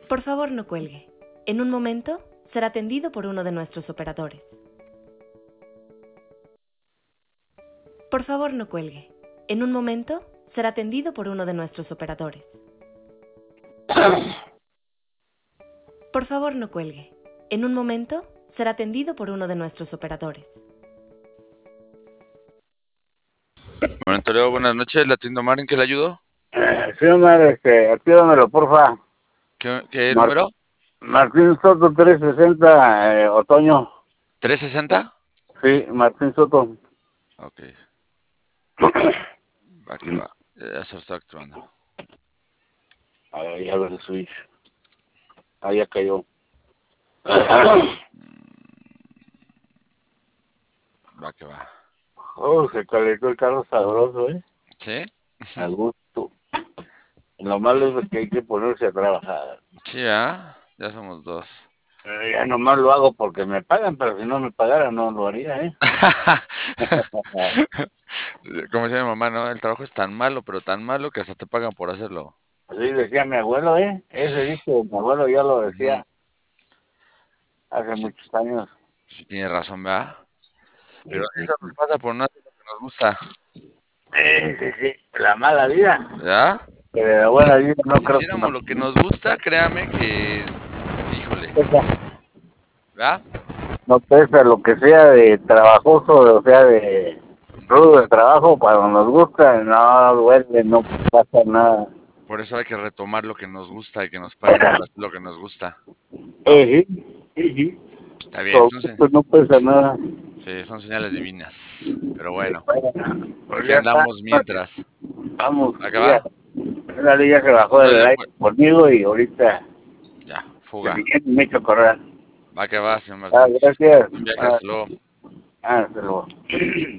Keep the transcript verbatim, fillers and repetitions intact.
Por favor, no cuelgue. En un momento será atendido por uno de nuestros operadores. Por favor, no cuelgue. En un momento será atendido por uno de nuestros operadores. Por favor, no cuelgue. En un momento será atendido por uno de nuestros operadores. Monitorio, buenas noches. ¿La atiendo Omar? ¿En qué le ayudo? Eh, sí, Omar, este, actívamelo, porfa. ¿Qué, qué Mar- número? Martín Soto trescientos sesenta, eh, otoño. ¿trescientos sesenta? Sí, Martín Soto. Ok. Va que va. Ya se está actuando. Ahí ya ver el switch. Ahí ya cayó. Va que va. Oh, se calentó el carro sabroso, ¿eh? ¿Sí? A gusto. Lo malo es que hay que ponerse a trabajar. Sí, ¿ah? Ya somos dos. Eh, ya nomás lo hago porque me pagan, pero si no me pagaran no lo haría, ¿eh? Como decía mi mamá, ¿no? El trabajo es tan malo, pero tan malo que hasta te pagan por hacerlo. Así decía mi abuelo, ¿eh? Ese dicho, mi abuelo ya lo decía hace Sí, muchos años. sí tiene razón, ¿verdad? Pero Sí, eso nos pasa por no hacer lo que nos gusta. sí, sí, sí. La mala vida. ¿Verdad? Pero la buena vida no Si creo que hiciéramos nos lo que nos gusta, créame que... Híjole. pesa. ¿Verdad? No pesa lo que sea de trabajoso, o sea, de rudo de trabajo, cuando nos gusta, no duele, no pasa nada. Por eso hay que retomar lo que nos gusta y que nos paguen por hacer lo que nos gusta. ¿No? Eh, sí, sí, sí. Está bien, Todo son, se- esto no pesa nada. sí, son señales divinas. Pero Eh, bueno, bueno, pues aquí ya está. andamos mientras. Vamos, ¿Acá ya. va? La liga se bajó del Órale, aire pues. conmigo y ahorita Ya, se fuga. viene y me echo correr. Va que va, señor Ah, Martín. gracias. Un viaje, Ah, hasta luego. ah, hasta luego.